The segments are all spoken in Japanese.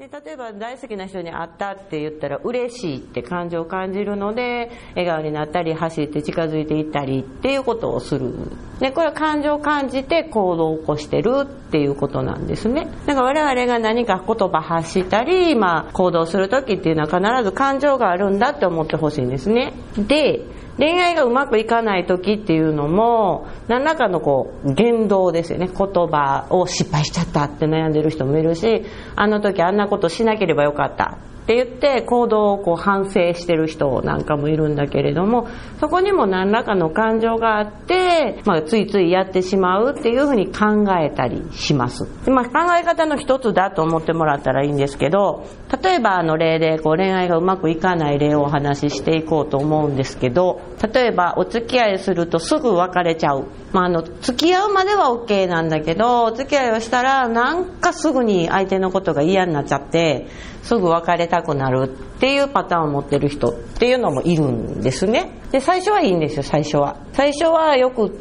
で例えば大好きな人に会ったって言ったら嬉しいって感情を感じるので笑顔になったり走って近づいていったりっていうことをする。でこれは感情を感じて行動を起こしてるっていうことなんですね。だから我々が何か言葉発したり、行動する時っていうのは必ず感情があるんだって思ってほしいんですね。で恋愛がうまくいかない時っていうのも何らかの言動ですよね。言葉を失敗しちゃったって悩んでる人もいるし、あの時あんなことしなければよかったって言って行動を反省してる人なんかもいるんだけれども、そこにも何らかの感情があって、ついついやってしまうっていうふうに考えたりします。で、考え方の一つだと思ってもらったらいいんですけど、例えば例で恋愛がうまくいかない例をお話ししていこうと思うんですけど、例えばお付き合いするとすぐ別れちゃう。付き合うまでは OK なんだけど、お付き合いをしたらなんかすぐに相手のことが嫌になっちゃってすぐ別れたくなるっていうパターンを持ってる人っていうのもいるんですね。で最初はいいんですよ。最初はよくって、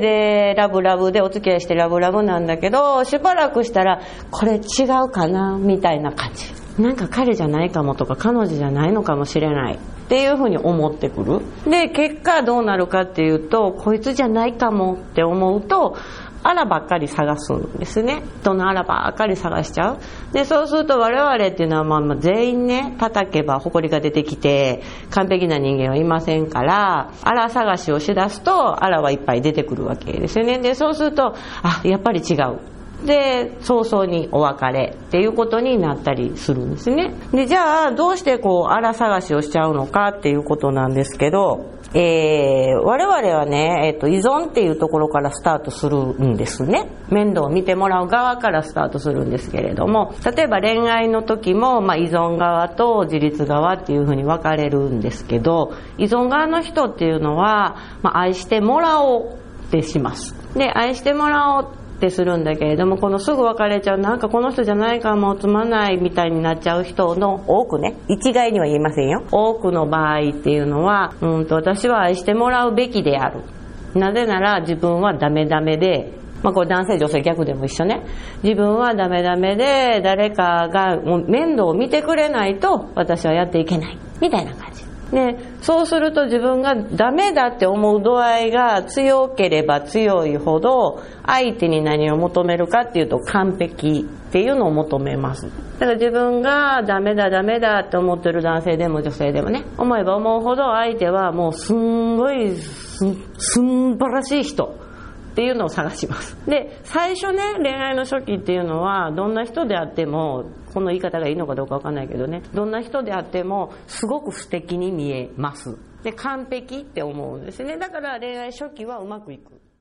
でラブラブでお付き合いしてラブラブなんだけど、しばらくしたらこれ違うかなみたいな感じ、なんか彼じゃないかもとか彼女じゃないのかもしれないっていうふうに思ってくる。で結果どうなるかっていうと、こいつじゃないかもって思うとあらばっかり探すんですね。人のあらばっかり探しちゃう。でそうすると我々っていうのは全員ね、叩けば埃が出てきて完璧な人間はいませんから、あら探しをしだすとあらはいっぱい出てくるわけですよね。でそうするとやっぱり違うで早々にお別れっていうことになったりするんですね。でじゃあどうしてあら探しをしちゃうのかっていうことなんですけど、我々はね、依存っていうところからスタートするんですね。面倒を見てもらう側からスタートするんですけれども、例えば恋愛の時も、依存側と自立側っていうふうに分かれるんですけど、依存側の人っていうのは、愛してもらおうってします。で愛してもらおうってするんだけれども、このすぐ別れちゃう、なんかこの人じゃないかも、つまんないみたいになっちゃう人の多くね、一概には言えませんよ。多くの場合っていうのは私は愛してもらうべきである。なぜなら自分はダメダメで、これ男性女性逆でも一緒ね。自分はダメダメで誰かが面倒を見てくれないと私はやっていけないみたいな感じで、そうすると自分がダメだって思う度合いが強ければ強いほど、相手に何を求めるかっていうと完璧っていうのを求めます。だから自分がダメだって思ってる男性でも女性でもね、思えば思うほど相手はもうすんごいすんばらしい人っていうのを探します。で最初ね、恋愛の初期っていうのはどんな人であっても、この言い方がいいのかどうかわかんないけどね、どんな人であってもすごく素敵に見えます。で完璧って思うんですね。だから恋愛初期はうまくいく。